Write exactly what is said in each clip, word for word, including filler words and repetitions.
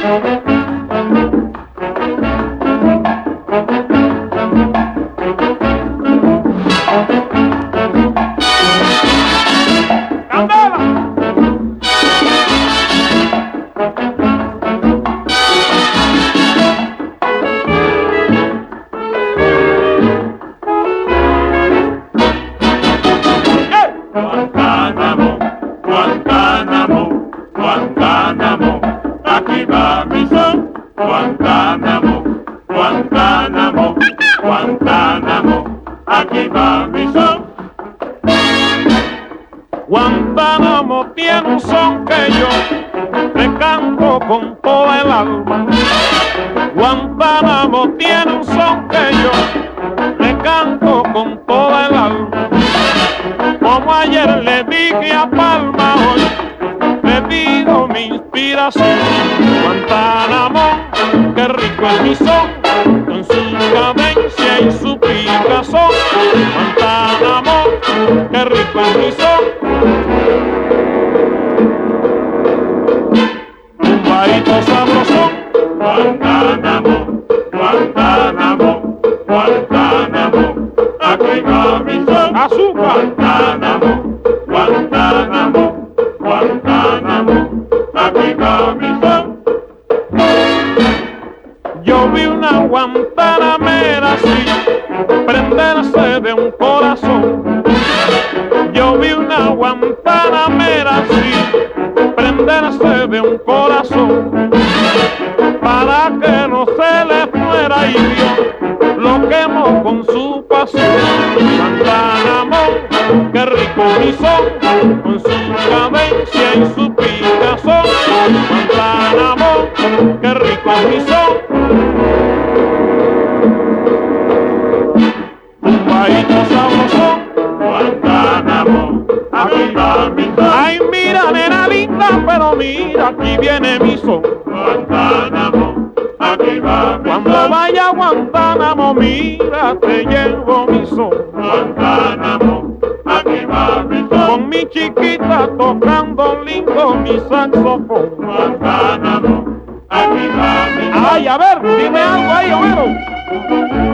Guantánamo, Guantánamo, Guantánamo, aquí va mi son. Guantánamo, Guantánamo, Guantánamo, aquí va mi son. Guantánamo tiene un son que yo te canto con toda el alma. Guantánamo tiene un son que yo le canto con toda el alma. Como ayer le dije a Palma, hoy le pido mi inspiración. Guantánamo, qué rico es mi son, con su cadencia y su picazón. Guantánamo, qué rico es mi son. Un baito sabrosón. Guantánamo, Guantánamo, Guantánamo, aquí va mi son. Azúcar. Guantánamo, Guantánamo, Guantánamo, aquí va mi son. Yo vi una guantanamera así prenderse de un corazón. Yo vi una guantanamera así prenderse de un corazón, para que no se le fuera y vio lo quemó con su pasión. Guantánamo, qué rico mi son, con su cadencia y su picazón. Guantánamo, qué rico mi son. Un baito sabrosón. Guantánamo, aquí va mi son. Ay, mira, nena linda, pero mira, aquí viene mi son. Guantánamo, aquí va mi Cuando son. vaya a Guantánamo, mira, te llevo mi son. Guantánamo, aquí va mi son. Con mi chiquita tocando lindo mi saxofón. Guantánamo, aquí va mi son. Ay, a ver, dime algo ahí, Homero.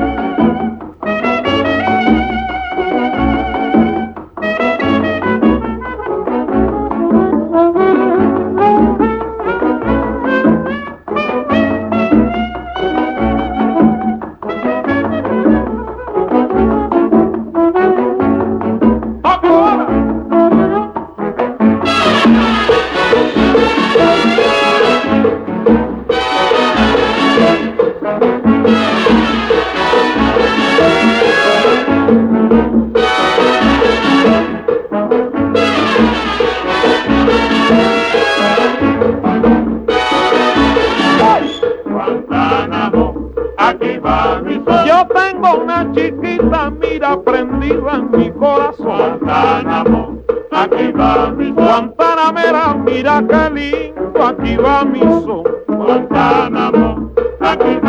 Guantánamo, aquí va mi son. Yo tengo una chiquita, mira, prendida en mi corazón. Guantánamo, aquí va mi son. Guantanamera, mira qué lindo, aquí va mi son. Guantánamo, aquí